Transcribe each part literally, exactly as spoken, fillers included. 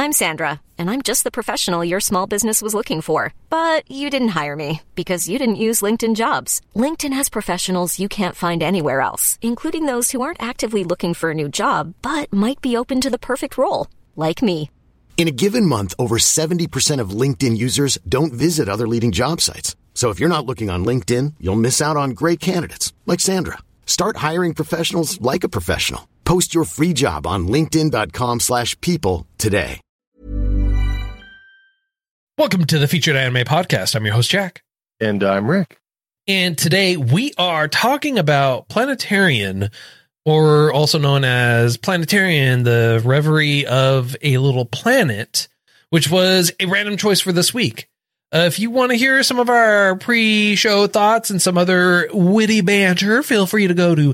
I'm Sandra, and I'm just the professional your small business was looking for. But you didn't hire me because you didn't use LinkedIn Jobs. LinkedIn has professionals you can't find anywhere else, including those who aren't actively looking for a new job, but might be open to the perfect role, like me. In a given month, over seventy percent of LinkedIn users don't visit other leading job sites. So if you're not looking on LinkedIn, you'll miss out on great candidates like Sandra. Start hiring professionals like a professional. Post your free job on linkedin.com slash people today. Welcome to the Featured Anime Podcast. I'm your host, Jack. And I'm Rick. And today we are talking about Planetarian, or also known as Planetarian, the Reverie of a Little Planet, which was a random choice for this week. Uh, if you want to hear some of our pre-show thoughts and some other witty banter, feel free to go to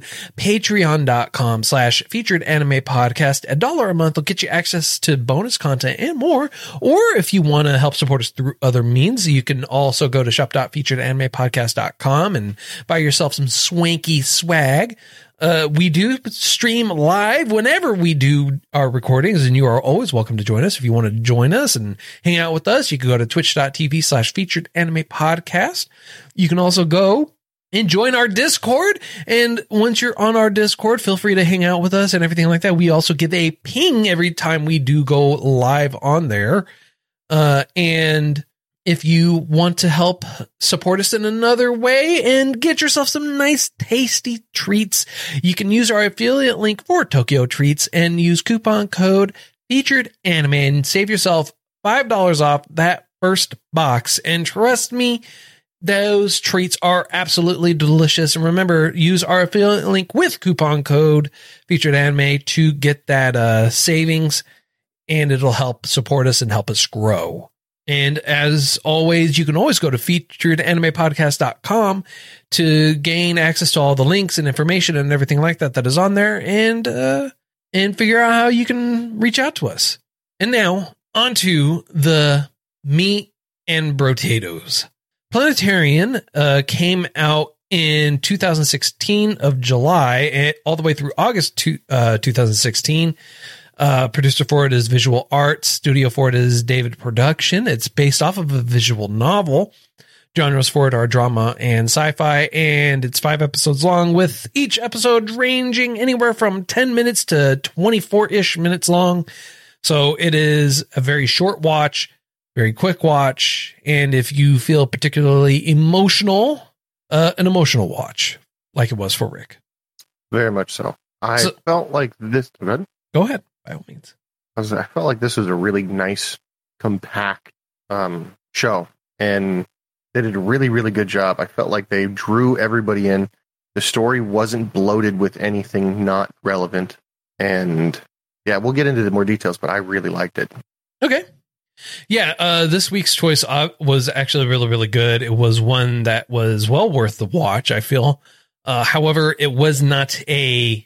patreon.com slash featured anime podcast. A dollar a month will get you access to bonus content and more. Or if you want to help support us through other means, you can also go to shop dot featured anime podcast dot com and buy yourself some swanky swag. Uh, we do stream live whenever we do our recordings, and you are always welcome to join us. If you want to join us and hang out with us, you can go to twitch.tv slash featured anime podcast. You can also go and join our Discord. And once you're on our Discord, feel free to hang out with us and everything like that. We also give a ping every time we do go live on there. Uh, and if you want to help support us in another way and get yourself some nice, tasty treats, you can use our affiliate link for Tokyo Treats and use coupon code Featured Anime and save yourself five dollars off that first box. And trust me, those treats are absolutely delicious. And remember, use our affiliate link with coupon code Featured Anime to get that uh, savings, and it'll help support us and help us grow. And as always, you can always go to featured anime podcast dot com to gain access to all the links and information and everything like that that is on there, and uh, and figure out how you can reach out to us. And now, onto the meat and potatoes. Planetarian uh, came out in two thousand sixteen of July, and all the way through August to, uh, two thousand sixteen. Uh, producer for it is Visual Arts. Studio for it is David Production. It's based off of a visual novel. Genres for it are drama and sci-fi, and it's five episodes long, with each episode ranging anywhere from ten minutes to twenty-four-ish minutes long. So it is a very short watch, very quick watch, and if you feel particularly emotional, uh, an emotional watch, like it was for Rick. Very much so. I So- felt like this... Good? Go ahead, by all means. I, was, I felt like this was a really nice, compact um, show, and they did a really, really good job. I felt like they drew everybody in. The story wasn't bloated with anything not relevant, and yeah, we'll get into the more details, but I really liked it. Okay. Yeah, uh, this week's choice uh, was actually really, really good. It was one that was well worth the watch, I feel. Uh, however, it was not a...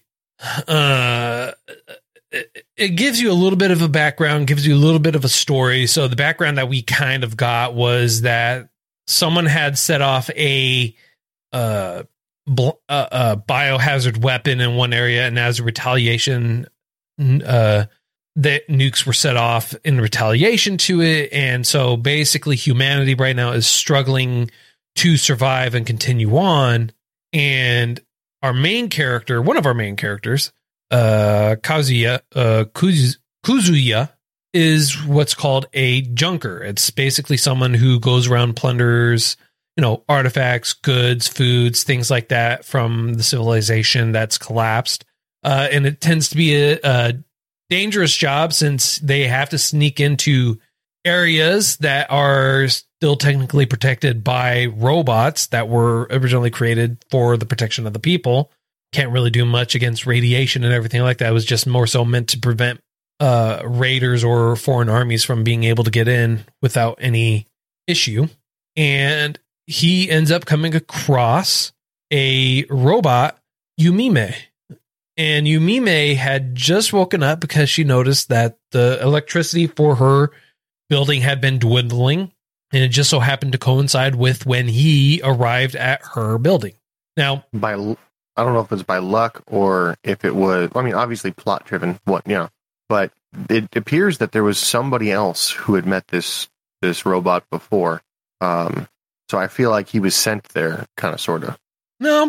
Uh, it, it gives you a little bit of a background, gives you a little bit of a story. So the background that we kind of got was that someone had set off a uh, bl- uh, uh, biohazard weapon in one area, and as a retaliation, uh, the nukes were set off in retaliation to it. And so basically humanity right now is struggling to survive and continue on. And our main character, one of our main characters, uh, Kazuya, uh, Kuz- Kuzuya, is what's called a junker. It's basically someone who goes around, plunders, you know, artifacts, goods, foods, things like that from the civilization that's collapsed. Uh, and it tends to be a, a dangerous job, since they have to sneak into areas that are still technically protected by robots that were originally created for the protection of the people. Can't really do much against radiation and everything like that. It was just more so meant to prevent uh, raiders or foreign armies from being able to get in without any issue. And he ends up coming across a robot, Yumime. And Yumime had just woken up because she noticed that the electricity for her building had been dwindling, and it just so happened to coincide with when he arrived at her building. Now, by I don't know if it's by luck or if it was, I mean, obviously plot driven, what, you know, but it appears that there was somebody else who had met this this robot before. Um, so I feel like he was sent there, kind of, sort of. No,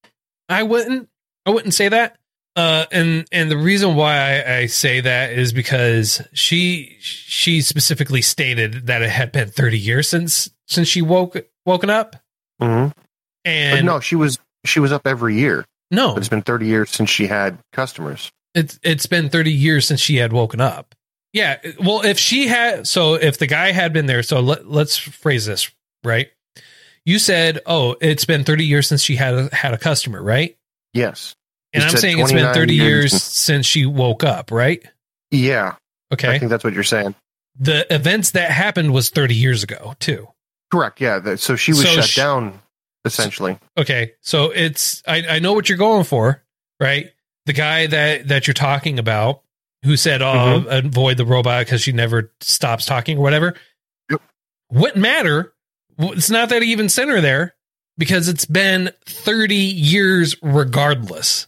I wouldn't. I wouldn't say that. Uh, and and the reason why I, I say that is because she she specifically stated that it had been thirty years since since she woke woken up. Mm-hmm. And but no, she was she was up every year. No, but it's been thirty years since she had customers. It's it's been thirty years since she had woken up. Yeah, well, if she had, so if the guy had been there, so let, let's phrase this right. You said, "Oh, it's been thirty years since she had a, had a customer," right? Yes. And I'm saying it's been thirty years, years since she woke up, right? Yeah. Okay. I think that's what you're saying. The events that happened was thirty years ago, too. Correct. Yeah. So she was so shut she, down, essentially. Okay. So it's, I, I know what you're going for, right? The guy that, that you're talking about who said, oh, mm-hmm. avoid the robot because she never stops talking or whatever. Yep. Wouldn't matter. It's not that he even sent her there because it's been thirty years regardless.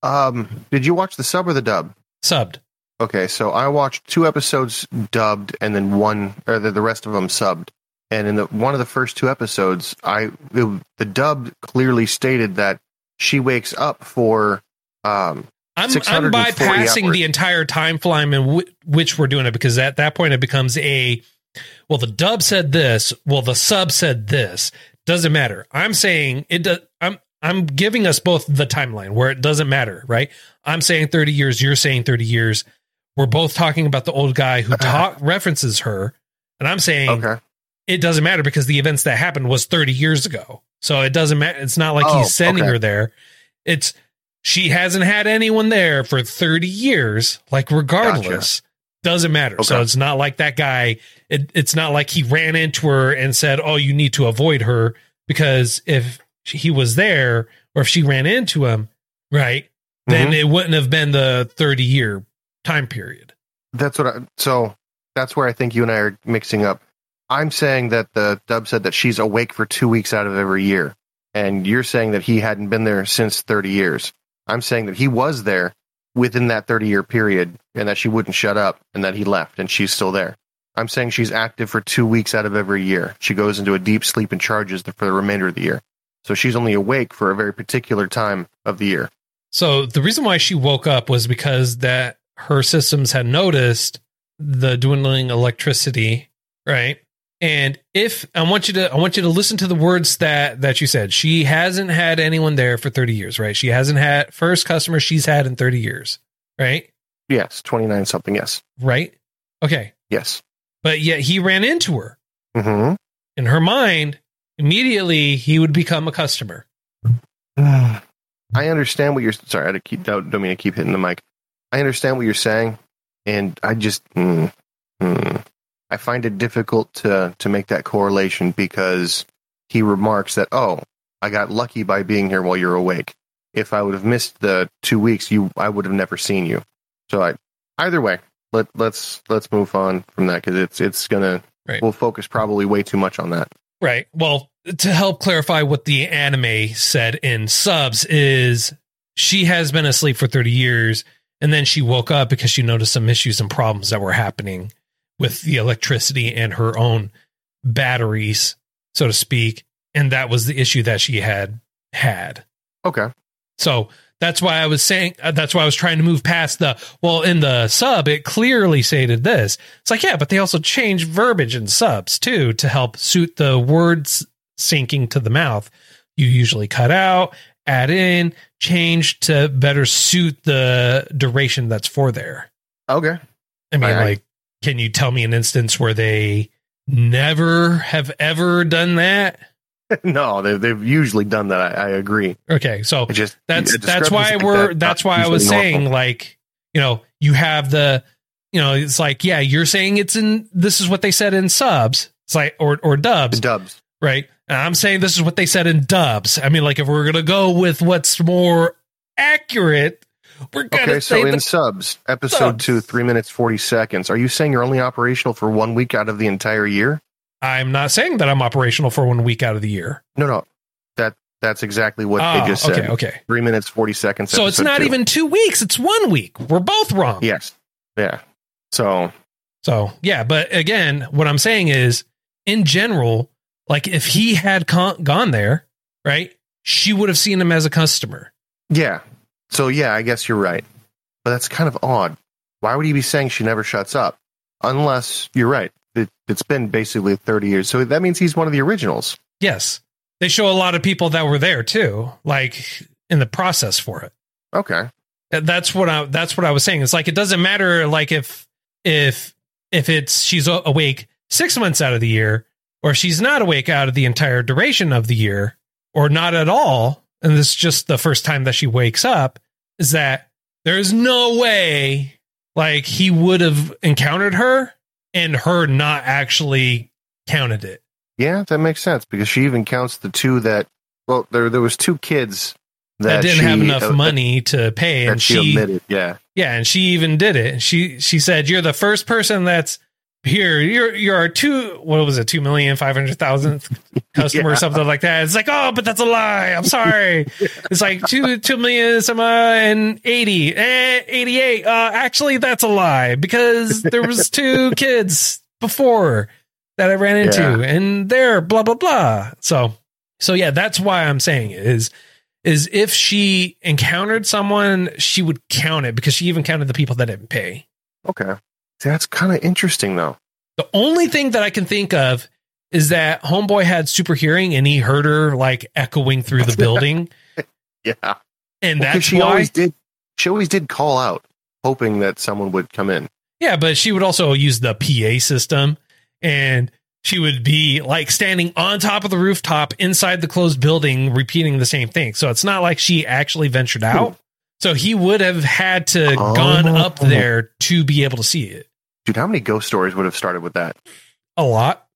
Um, did you watch the sub or the dub? Subbed. Okay, so I watched two episodes dubbed and then one, or the, the rest of them subbed. And in the one of the first two episodes, I it, the dub clearly stated that she wakes up for um. I'm, I'm bypassing hours. The entire time frame in w- which we're doing it because at that point it becomes a, well, the dub said this, well, the sub said this. Doesn't matter. I'm saying it does. I'm. I'm giving us both the timeline where it doesn't matter, right? I'm saying thirty years. You're saying thirty years. We're both talking about the old guy who talk, references her. And I'm saying okay. It doesn't matter because the events that happened was thirty years ago. So it doesn't matter. It's not like oh, he's sending okay. her there. It's she hasn't had anyone there for thirty years. Like regardless, gotcha. Doesn't matter. Okay. So it's not like that guy. It, it's not like he ran into her and said, oh, you need to avoid her because if he was there, or if she ran into him, right, then mm-hmm. it wouldn't have been the thirty year time period. That's what I, so that's where I think you and I are mixing up. I'm saying that the dub said that she's awake for two weeks out of every year. And you're saying that he hadn't been there since thirty years. I'm saying that he was there within that thirty year period and that she wouldn't shut up and that he left and she's still there. I'm saying she's active for two weeks out of every year. She goes into a deep sleep and charges for the remainder of the year. So she's only awake for a very particular time of the year. So the reason why she woke up was because that her systems had noticed the dwindling electricity, right? And if I want you to, I want you to listen to the words that, that you said. She hasn't had anyone there for thirty years, right? She hasn't had first customer she's had in thirty years, right? Yes. twenty-nine something. Yes. Right. Okay. Yes. But yet he ran into her. Mm-hmm. In her mind, immediately he would become a customer. I understand what you're sorry, I had to keep don't, don't mean to keep hitting the mic. I understand what you're saying, and I just mm, mm, I find it difficult to to make that correlation because he remarks that, oh, I got lucky by being here while you're awake. If I would have missed the two weeks, you I would have never seen you. So I either way, let let's let's move on from that because it's it's gonna right. We'll focus probably way too much on that. Right. Well, to help clarify what the anime said in subs is she has been asleep for thirty years and then she woke up because she noticed some issues and problems that were happening with the electricity and her own batteries, so to speak. And that was the issue that she had had. Okay. So that's why I was saying, uh, that's why I was trying to move past the, well, in the sub, it clearly stated this. It's like, yeah, but they also changed verbiage in subs too, to help suit the words sinking to the mouth. You usually cut out, add in, change to better suit the duration that's for there. Okay. I mean, I, like, can you tell me an instance where they never have ever done that? No, they've they've usually done that. I, I agree. Okay, so just, that's that's why like we're that, that's why I was normal. saying, like, you know, you have the, you know, it's like, yeah, you're saying it's in, this is what they said in subs. It's like, or or dubs, the dubs, right? And I'm saying this is what they said in dubs. I mean, like, if we're gonna go with what's more accurate, we're gonna okay. say So in subs, episode subs. two, three minutes forty seconds. Are you saying you're only operational for one week out of the entire year? I'm not saying that I'm operational for one week out of the year. No, no, that that's exactly what oh, they just said. Okay, okay. Three minutes forty seconds. So it's not two. even two weeks. It's one week. We're both wrong. Yes. Yeah. So, so yeah. But again, what I'm saying is, in general, like if he had con- gone there, right, she would have seen him as a customer. Yeah. So, yeah, I guess you're right. But that's kind of odd. Why would he be saying she never shuts up? Unless you're right. It, it's been basically thirty years. So that means he's one of the originals. Yes. They show a lot of people that were there too, like in the process for it. Okay. That's what I, that's what I was saying. It's like, it doesn't matter. Like if, if, if it's, she's awake six months out of the year, or she's not awake out of the entire duration of the year, or not at all. And this is just the first time that she wakes up, is that there's no way like he would have encountered her and her not actually counted it. Yeah, that makes sense, because she even counts the two that, well, there there was two kids that, that didn't she, have enough uh, money to pay, that and she, she omitted. Yeah, yeah, and she even did it. She she said, "You're the first person that's here. You're you're our two. What was it? Two million five hundred thousandth customer, Yeah. or something like that." It's like, oh, but that's a lie. I'm sorry. It's like two two million some uh, and eighty, eh, eighty eight. Uh, actually, that's a lie, because there was two kids before that I ran into, Yeah. and they're blah blah blah. So so yeah, that's why I'm saying it is. Is if she encountered someone, she would count it, because she even counted the people that didn't pay. okay. See, that's kind of interesting, though. The only thing that I can think of is that Homeboy had super hearing and he heard her like echoing through the building. Yeah, And well, 'cause that's she why. always did. She always did call out, hoping that someone would come in. Yeah, but she would also use the P A system, and she would be like standing on top of the rooftop inside the closed building, repeating the same thing. So it's not like she actually ventured out. So he would have had to Oh. gone up there to be able to see it. Dude, how many ghost stories would have started with that? A lot.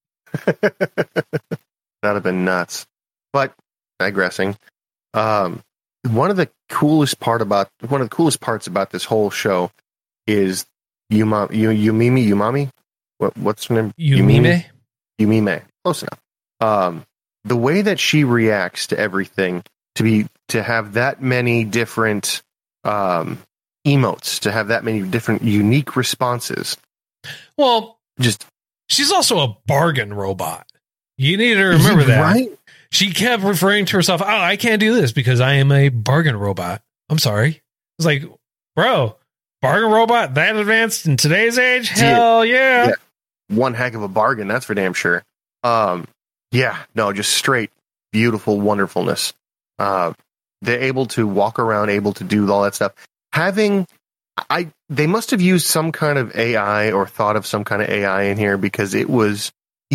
That'd have been nuts. But digressing, um, one of the coolest part about one of the coolest parts about this whole show is Yuma, you, Yumimi, Umami. What, what's her name? Yumime? Yumime. Close enough. Um, the way that she reacts to everything, to be to have that many different um, emotes, to have that many different unique responses. Well, Just she's also a bargain robot. You need to remember that. right? She kept referring to herself, oh, I can't do this because I am a bargain robot. I'm sorry. It's like, bro, bargain robot that advanced in today's age? Hell yeah. Yeah. One heck of a bargain, that's for damn sure. Um, yeah, no, just straight beautiful wonderfulness. Uh, they're able to walk around, able to do all that stuff. Having, I, they must have used some kind of A I or thought of some kind of A I in here, because it was,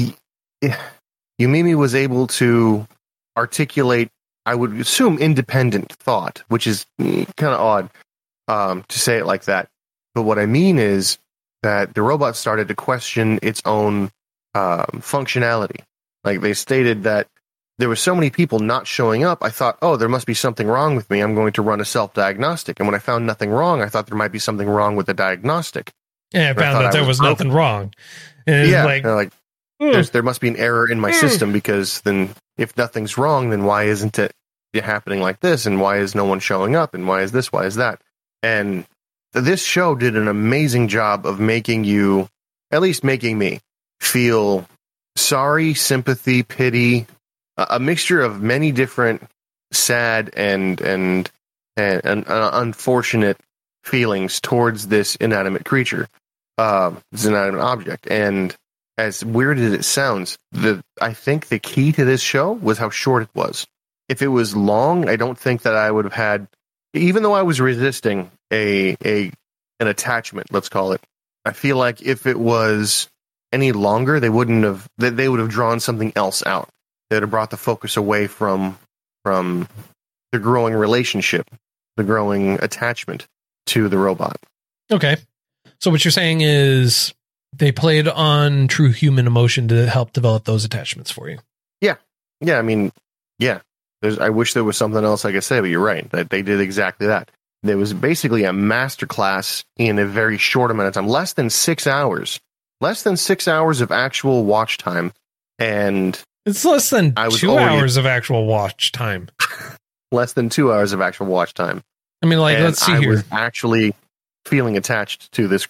Yumimi was able to articulate, I would assume, independent thought, which is kind of odd um, to say it like that. But what I mean is that the robot started to question its own um, functionality. Like they stated that there were so many people not showing up, I thought, oh, there must be something wrong with me. I'm going to run a self-diagnostic. And when I found nothing wrong, I thought there might be something wrong with the diagnostic. Yeah, I I found thought that I there was was nothing wrong. And it's Yeah, like, they're like "Hmm, there's, there must be an error in my system, because then if nothing's wrong, then why isn't it happening like this? And why is no one showing up? And why is this? Why is that? And this show did an amazing job of making you, at least making me, feel sorry, sympathy, pity, a, a mixture of many different sad and and and, and uh, unfortunate feelings towards this inanimate creature, uh, this inanimate object. And as weird as it sounds, the I think the key to this show was how short it was. If it was long, I don't think that I would have had, even though I was resisting a a an attachment, let's call it. I feel like if it was any longer, they wouldn't have. They, they would have drawn something else out. They would have brought the focus away from from the growing relationship, the growing attachment to the robot. okay. So what you're saying is they played on true human emotion to help develop those attachments for you. Yeah, I mean, yeah. There's, I wish there was something else I could say, but you're right. That they did exactly that. There was basically a masterclass in a very short amount of time, less than six hours, less than six hours of actual watch time, and It's less than I was two already- hours of actual watch time. less than two hours of actual watch time. I mean, like, And let's see I here. was actually feeling attached to this cre-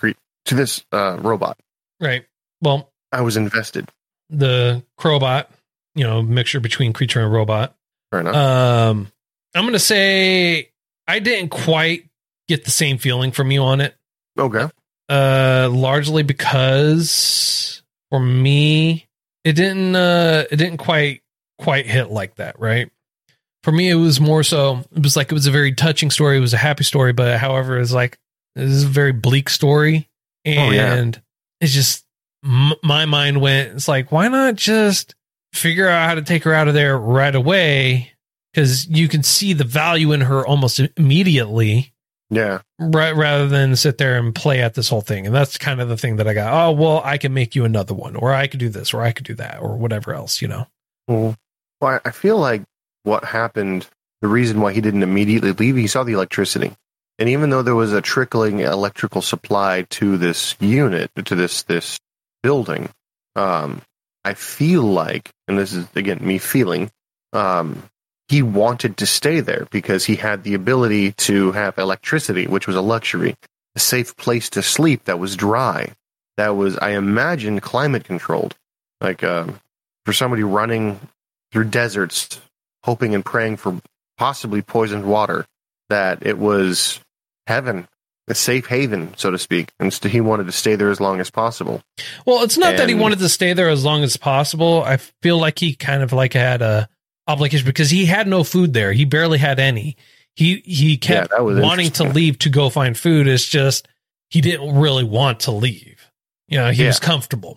to this uh, robot. Right. Well, I was invested. The Crowbot, you know, mixture between creature and robot. Fair enough. Um, I'm going to say I didn't quite get the same feeling from you on it. Okay. Uh, largely because for me, it didn't, uh, it didn't quite, quite hit like that. Right. For me, it was more so, it was like, it was a very touching story. It was a happy story, but however, it's like, this is a very bleak story. And oh, yeah. it's just, m- my mind went, it's like, why not just figure out how to take her out of there right away? Because you can see the value in her almost immediately. Yeah. Right, rather than sit there and play at this whole thing. And that's kind of the thing that I got. Oh, well, I can make you another one, or I could do this, or I could do that, or whatever else, you know? Well, well I feel like what happened, the reason why he didn't immediately leave, he saw the electricity. And even though there was a trickling electrical supply to this unit, to this, this building, um, I feel like, and this is, again, me feeling, um, he wanted to stay there because he had the ability to have electricity, which was a luxury, a safe place to sleep that was dry, that was, I imagine, climate controlled. Like uh, for somebody running through deserts, hoping and praying for possibly poisoned water, that it was heaven, a safe haven, so to speak. And so he wanted to stay there as long as possible. Well, it's not and, that he wanted to stay there as long as possible. I feel like he kind of like had a obligation because he had no food there. He barely had any. He he kept yeah, wanting to leave to go find food. It's just he didn't really want to leave. You know, he yeah. was comfortable.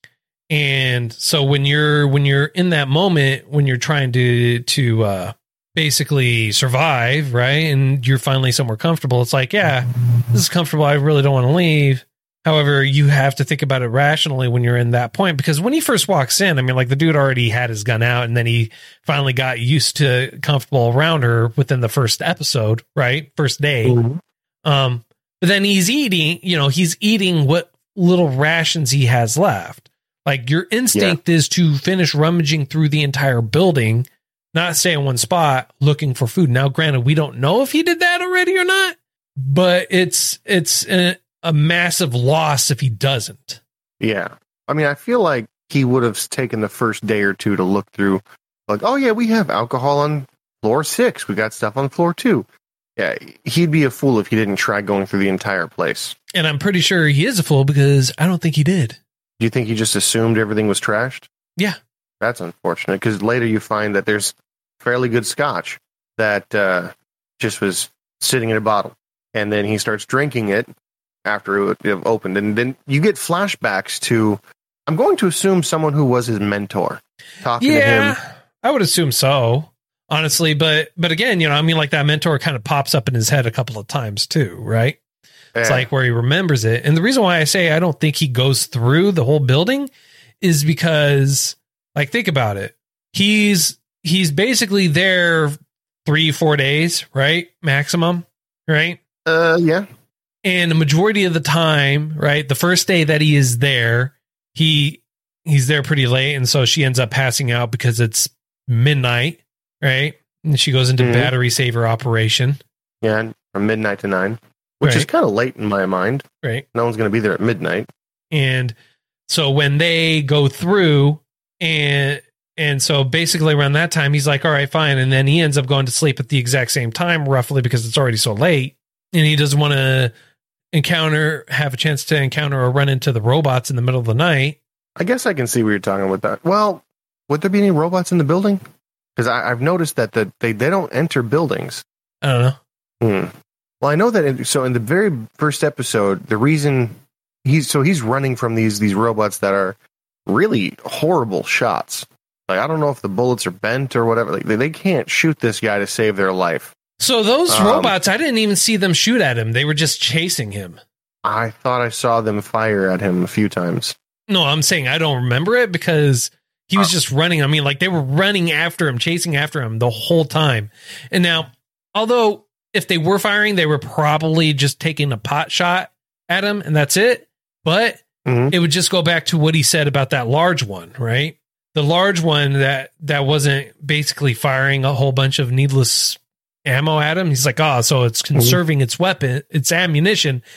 And so when you're when you're in that moment, when you're trying to to uh, basically survive, right, and you're finally somewhere comfortable, it's like, yeah, this is comfortable. I really don't want to leave. However, you have to think about it rationally when you're in that point, because when he first walks in, I mean, like the dude already had his gun out, and then he finally got used to comfortable around her within the first episode, right? First day. Mm-hmm. Um, but then he's eating, you know, he's eating what little rations he has left. Like your instinct yeah. is to finish rummaging through the entire building, not stay in one spot looking for food. Now, granted, we don't know if he did that already or not, but it's, it's, a, a massive loss if he doesn't. Yeah. I mean, I feel like he would have taken the first day or two to look through, like, oh, yeah, we have alcohol on floor six. We got stuff on floor two. Yeah, he'd be a fool if he didn't try going through the entire place. And I'm pretty sure he is a fool because I don't think he did. Do you think he just assumed everything was trashed? Yeah. That's unfortunate, because later you find that there's fairly good scotch that uh, just was sitting in a bottle. And then he starts drinking it after it opened, and then you get flashbacks to, I'm going to assume, someone who was his mentor talking yeah, to him. I would assume so, honestly, but but again, you know, I mean, like that mentor kind of pops up in his head a couple of times too, right? Yeah. It's like where he remembers it. And the reason why I say I don't think he goes through the whole building is because, like, think about it. He's he's basically there three, four days, right? Maximum, right? Uh, yeah. And the majority of the time, right, the first day that he is there, he he's there pretty late, and so she ends up passing out because it's midnight, right? And she goes into mm-hmm. battery saver operation. Yeah, from midnight to nine, which right. is kind of late in my mind. Right. No one's going to be there at midnight. And so when they go through, and and so basically around that time, he's like, all right, fine. And then he ends up going to sleep at the exact same time, roughly, because it's already so late. And he doesn't want to encounter, have a chance to encounter or run into the robots in the middle of the night. I guess I can see where you're talking with that. Well, would there be any robots in the building? Because I've noticed that the, they, they don't enter buildings. I don't know. Hmm. Well, I know that. In, so in the very first episode, the reason he's, so he's running from these, these robots that are really horrible shots. Like, I don't know if the bullets are bent or whatever. Like, they, they can't shoot this guy to save their life. So those um, robots, I didn't even see them shoot at him. They were just chasing him. I thought I saw them fire at him a few times. No, I'm saying I don't remember it because he was just running. I mean, like they were running after him, chasing after him the whole time. And now, although if they were firing, they were probably just taking a pot shot at him and that's it. But mm-hmm. it would just go back to what he said about that large one, right? The large one that, that wasn't basically firing a whole bunch of needless ammo at him. He's like, oh, so it's conserving mm-hmm. its weapon, its ammunition.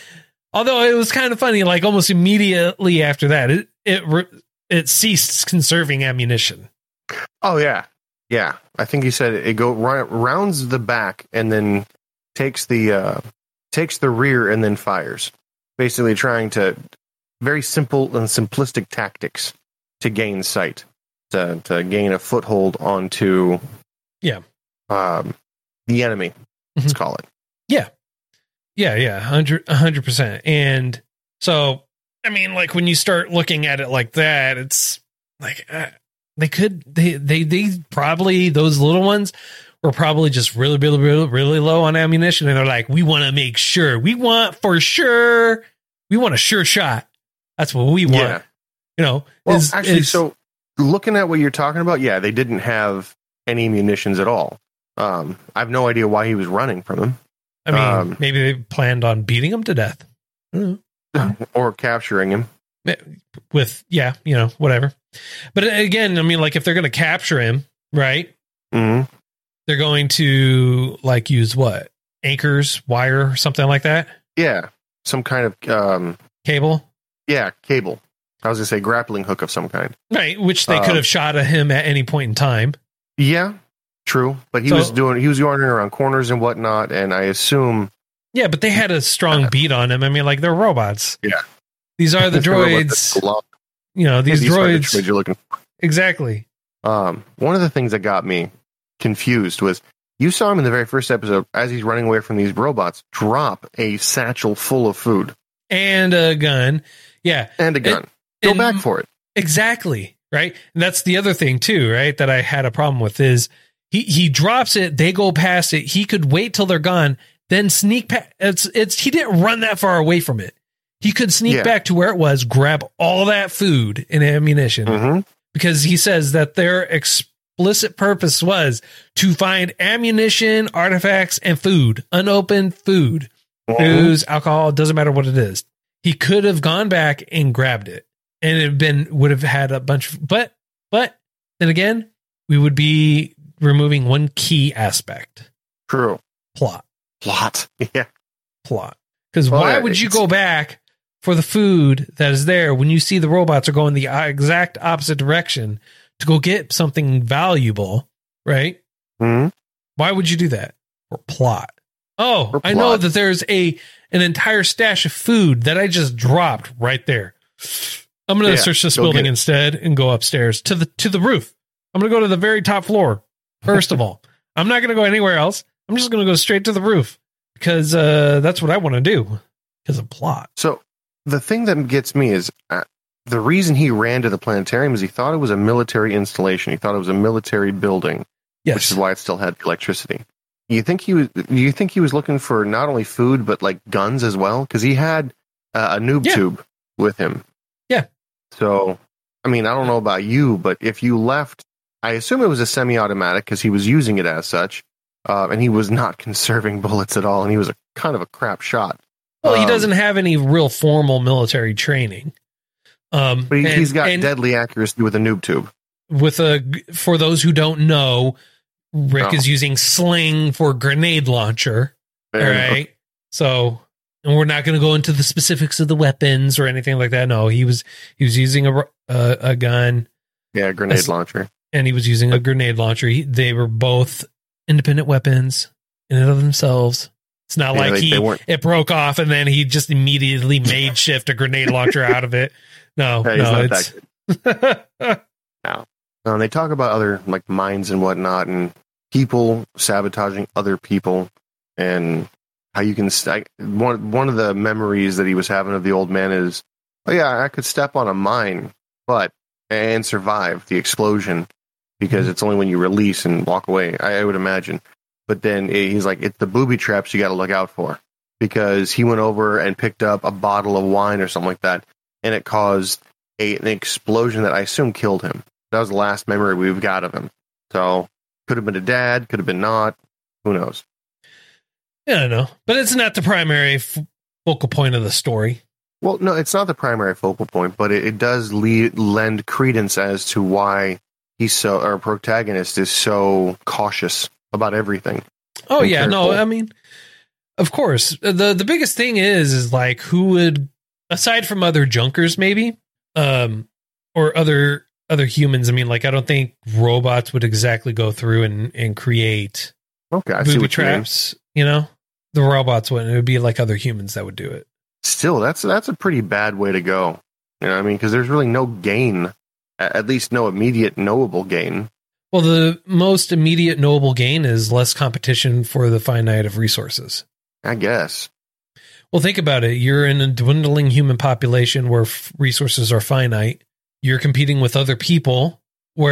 Although it was kind of funny, like almost immediately after that, it it it ceased conserving ammunition. Oh yeah, yeah. I think he said it go rounds the back and then takes the uh, takes the rear and then fires. Basically, trying to very simple and simplistic tactics to gain sight, to to gain a foothold onto yeah um, the enemy. Let's call it. Yeah. Yeah, yeah, hundred, a hundred percent. And so, I mean, like when you start looking at it like that, it's like uh, they could, they, they, they probably those little ones were probably just really, really, really, really low on ammunition, and they're like, we want to make sure, we want for sure, we want a sure shot. That's what we want. Yeah. You know. Well, is, actually, is, so looking at what you're talking about, yeah, they didn't have any munitions at all. Um, I have no idea why he was running from them. I mean, um, maybe they planned on beating him to death. Or capturing him. With, yeah, you know, whatever. But again, I mean, like, if they're going to capture him, right? Mm-hmm. They're going to, like, use what? Anchors, wire, something like that? Yeah. Some kind of... Um, cable? Yeah, cable. I was going to say grappling hook of some kind. Right, which they um, could have shot at him at any point in time. Yeah. True, but he so, was doing he was going around corners and whatnot, and I assume. Yeah, but they had a strong uh, beat on him. I mean, like they're robots. Yeah, these are the droids. You know, these, yeah, these droids. Are the droids you're looking for. Exactly. Um, one of the things that got me confused was you saw him in the very first episode as he's running away from these robots. Drop a satchel full of food and a gun. Yeah, and a gun. It, Go and, back for it. Exactly. Right, and that's the other thing too. Right, that I had a problem with is. He he drops it. They go past it. He could wait till they're gone, then sneak past. It's it's. He didn't run that far away from it. He could sneak yeah. back to where it was, grab all that food and ammunition, mm-hmm. because he says that their explicit purpose was to find ammunition, artifacts, and food, unopened food, mm-hmm. booze, alcohol. Doesn't matter what it is. He could have gone back and grabbed it, and it been would have had a bunch. Of, but but then again, we would be removing one key aspect. True. Plot. Plot. Yeah. Plot. Because well, why yeah, would you go back for the food that is there when you see the robots are going the exact opposite direction to go get something valuable, right? Mm-hmm. Why would you do that? Or plot. Oh, or plot. I know that there's a an entire stash of food that I just dropped right there. I'm going to yeah, search this building instead and go upstairs to the to the roof. I'm going to go to the very top floor. First of all, I'm not going to go anywhere else. I'm just going to go straight to the roof because uh, that's what I want to do because of plot. So the thing that gets me is uh, the reason he ran to the planetarium is he thought it was a military installation. He thought it was a military building, yes. which is why it still had electricity. You think he was? You think he was looking for not only food but like guns as well? Because he had uh, a noob yeah. tube with him. Yeah. So, I mean, I don't know about you, but if you left. I assume it was a semi-automatic because he was using it as such, uh, and he was not conserving bullets at all, and he was a kind of a crap shot. Well, um, he doesn't have any real formal military training. Um, but he, and, he's got deadly accuracy with a noob tube. With a, for those who don't know, Rick oh. is using sling for grenade launcher. All right, so and we're not going to go into the specifics of the weapons or anything like that. No, he was he was using a a, a gun. Yeah, grenade a, launcher. And he was using a grenade launcher. He, they were both independent weapons in and of themselves. It's not yeah, like they, he they it broke off and then he just immediately made shift a grenade launcher out of it. No, yeah, no, it's that good. no. no. They talk about other like mines and whatnot, and people sabotaging other people, and how you can st- one one of the memories that he was having of the old man is, oh yeah, I could step on a mine, but and survive the explosion. Because it's only when you release and walk away, I, I would imagine. But then he's like, it's the booby traps you got to look out for. Because he went over and picked up a bottle of wine or something like that, and it caused a, an explosion that I assume killed him. That was the last memory we've got of him. So, could have been a dad, could have been not. Who knows? Yeah, I don't know. But it's not the primary f- focal point of the story. Well, no, it's not the primary focal point, but it, it does lead, lend credence as to why he's so, our protagonist is so cautious about everything. Oh yeah, careful. No, I mean, Of course. The the biggest thing is, is like who would, aside from other junkers, maybe, um, or other other humans. I mean, like, I don't think robots would exactly go through and, and create Okay, I see booby what you mean. traps, you know? The robots wouldn't. It would be like other humans that would do it. Still, that's that's a pretty bad way to go. You know what I mean? Because there's really no gain, a- at least no immediate knowable gain. Well, the most immediate knowable gain is less competition for the finite of resources. I guess. Well, think about it. You're in a dwindling human population where f- resources are finite. You're competing with other people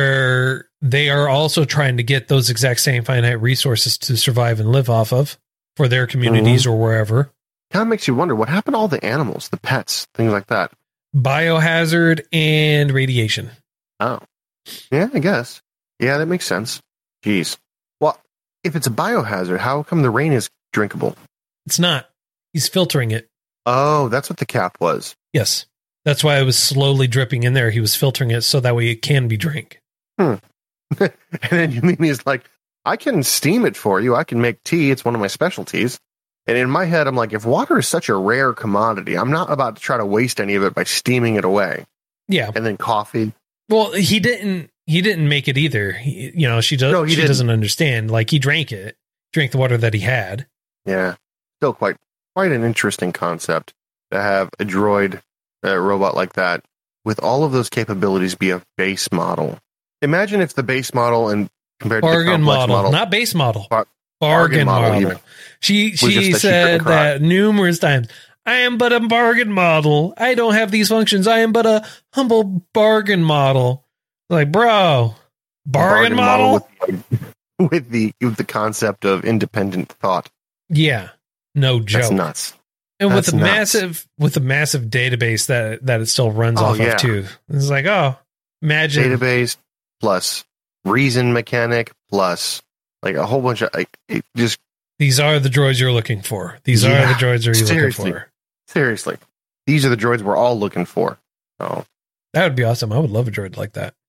where they are also trying to get those exact same finite resources to survive and live off of for their communities Mhm. or wherever. Kind of makes you wonder what happened to all the animals, the pets, things like that. Biohazard and radiation. Oh, yeah, I guess. Yeah, that makes sense. Jeez. Well, if it's a biohazard, how come the rain is drinkable? It's not. He's filtering it. Oh, that's what the cap was. Yes. That's why it was slowly dripping in there. He was filtering it so that way it can be drank. Hmm. And then Yumi's like, I can steam it for you. I can make tea. It's one of my specialties. And in my head, I'm like, if water is such a rare commodity, I'm not about to try to waste any of it by steaming it away. Yeah. And then coffee. Well, he didn't. He didn't make it either. He, you know, she does. No, he she didn't. doesn't understand. Like, he drank it, drank the water that he had. Yeah. Still quite quite an interesting concept to have a droid, a robot like that, with all of those capabilities be a base model. Imagine if the base model and compared to the Bargain complex model, model, not base model. Bar- bargain, bargain model, model. even. She Was just she that she said couldn't cry. that numerous times. I am but a bargain model. I don't have these functions. I am but a humble bargain model. Like, bro, bargain, model? with, with the with the concept of independent thought. Yeah, no joke. That's nuts. And That's with a nuts. massive with a massive database that that it still runs Oh, off yeah. of too. It's like, oh, imagine Database plus reason mechanic plus like a whole bunch of like it just these are the droids you're looking for. These are Yeah, the droids you're seriously. looking for. seriously, these are the droids we're all looking for. Oh That would be awesome. I would love a droid like that.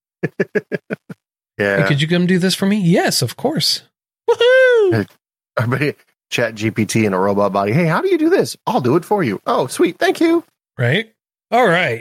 yeah. Hey, could you come do this for me? Yes, of course. Woohoo! Everybody, Chat G P T and a robot body. Hey, how do you do this? I'll do it for you. Oh, sweet. Thank you. Right? All right.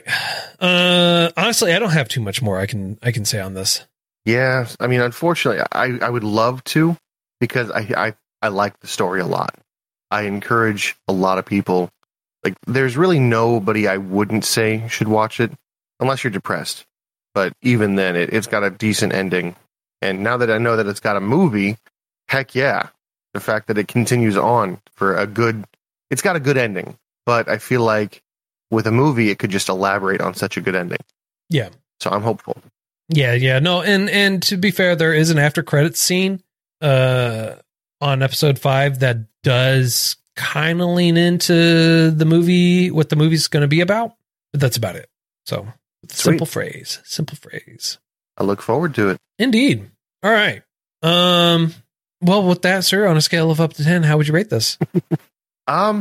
Uh honestly, I don't have too much more I can I can say on this. Yeah. I mean, unfortunately, I, I would love to because I, I, I like the story a lot. I encourage a lot of people. Like, there's really nobody I wouldn't say should watch it unless you're depressed. But even then, it, it's got a decent ending. And now that I know that it's got a movie, heck yeah. The fact that it continues on for a good, it's got a good ending. But I feel like with a movie, it could just elaborate on such a good ending. Yeah. So I'm hopeful. Yeah, yeah. No, and and to be fair, there is an after credits scene uh on episode five that does kind of lean into the movie, what the movie's going to be about, but that's about it. So, simple phrase, simple phrase. I look forward to it. Indeed. All right. Um. Well, with that, sir, on a scale of up to ten, how would you rate this? Um,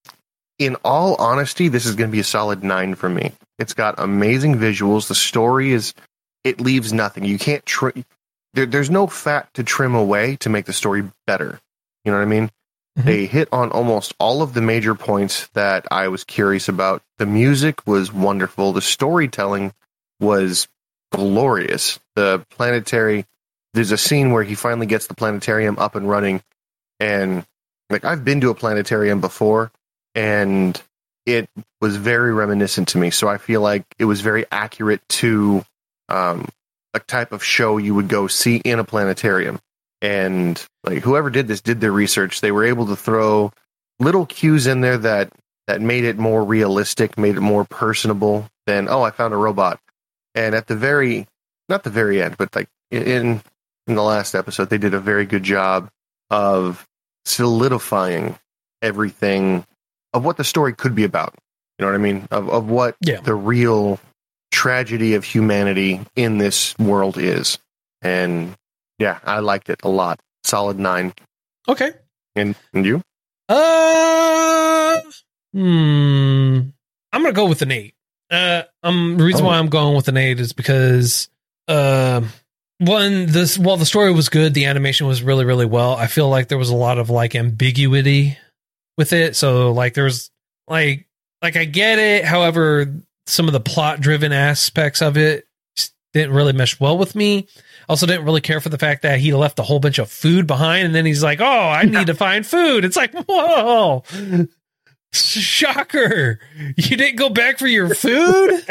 in all honesty, this is going to be a solid nine for me. It's got amazing visuals. The story is, it leaves nothing. You can't trim. There, there's no fat to trim away to make the story better. You know what I mean? Mhm. They hit on almost all of the major points that I was curious about. The music was wonderful. The storytelling was glorious. The planetary, there's a scene where he finally gets the planetarium up and running. And like, I've been to a planetarium before and it was very reminiscent to me. So I feel like it was very accurate to um, a type of show you would go see in a planetarium. And like, whoever did this did their research. They were able to throw little cues in there that, that made it more realistic, made it more personable than, oh, I found a robot. And at the very, not the very end, but like in, in the last episode, they did a very good job of solidifying everything of what the story could be about. You know what I mean? Of, of what Yeah. the real tragedy of humanity in this world is. And yeah, I liked it a lot. Solid nine. Okay. And, and you? Uh, hmm. I'm gonna go with an eight. Uh, um, the reason Oh. why I'm going with an eight is because, uh, one, this while the story was good, the animation was really, really well. I feel like there was a lot of like ambiguity with it. So like there's like like I get it. However, some of the plot driven aspects of it just didn't really mesh well with me. Also didn't really care for the fact that he left a whole bunch of food behind, and then he's like, oh, I need to find food. It's like, whoa, shocker. You didn't go back for your food?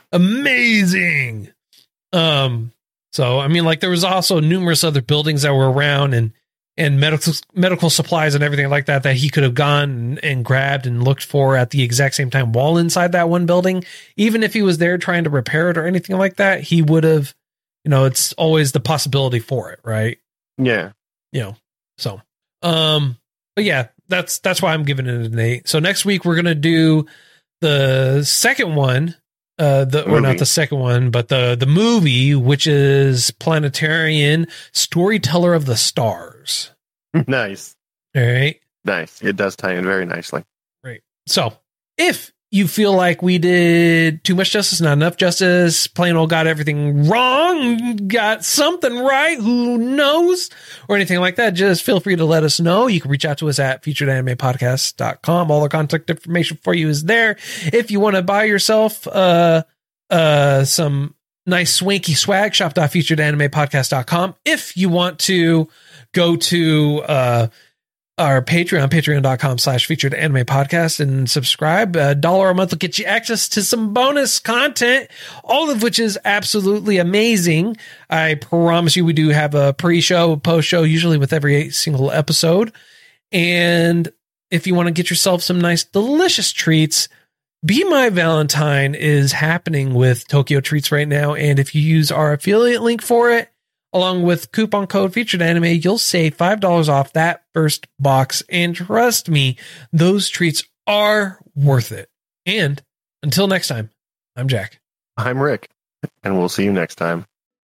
Amazing. Um, so, I mean, like there was also numerous other buildings that were around and, and medical, medical supplies and everything like that, that he could have gone and, and grabbed and looked for at the exact same time while inside that one building. Even if he was there trying to repair it or anything like that, he would have, you know, it's always the possibility for it. Right. Yeah. You know, so, um, but yeah, that's, that's why I'm giving it an eight. So next week we're going to do the second one, uh, the, or not the second one, but the, the movie, which is Planetarian Storyteller of the Stars. Nice. All right. Nice. It does tie in very nicely. Right. So if you feel like we did too much justice, not enough justice, plain old got everything wrong, got something right, who knows, or anything like that, just feel free to let us know. You can reach out to us at featured anime podcast dot com. All our contact information for you is there. If you want to buy yourself uh, uh, some nice swanky swag, shop dot featured anime podcast dot com. If you want to go to uh, our Patreon, patreon dot com slash featured anime podcast, and subscribe. A dollar a month will get you access to some bonus content, all of which is absolutely amazing. I promise you, we do have a pre-show, post-show, usually with every single episode. And if you want to get yourself some nice, delicious treats, Be My Valentine is happening with Tokyo Treats right now. And if you use our affiliate link for it, along with coupon code Featured Anime, you'll save five dollars off that first box. And trust me, those treats are worth it. And until next time, I'm Jack. I'm Rick. And we'll see you next time.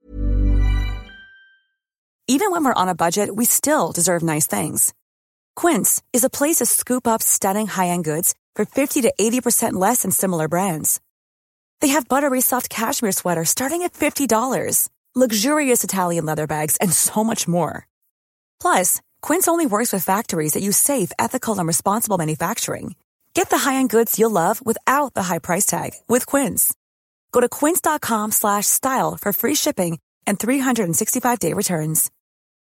Even when we're on a budget, we still deserve nice things. Quince is a place to scoop up stunning high-end goods for fifty to eighty percent less than similar brands. They have buttery soft cashmere sweaters starting at fifty dollars. Luxurious Italian leather bags, and so much more. Plus, Quince only works with factories that use safe, ethical, and responsible manufacturing. Get the high-end goods you'll love without the high price tag with Quince. Go to quince dot com slash style for free shipping and three sixty-five day returns.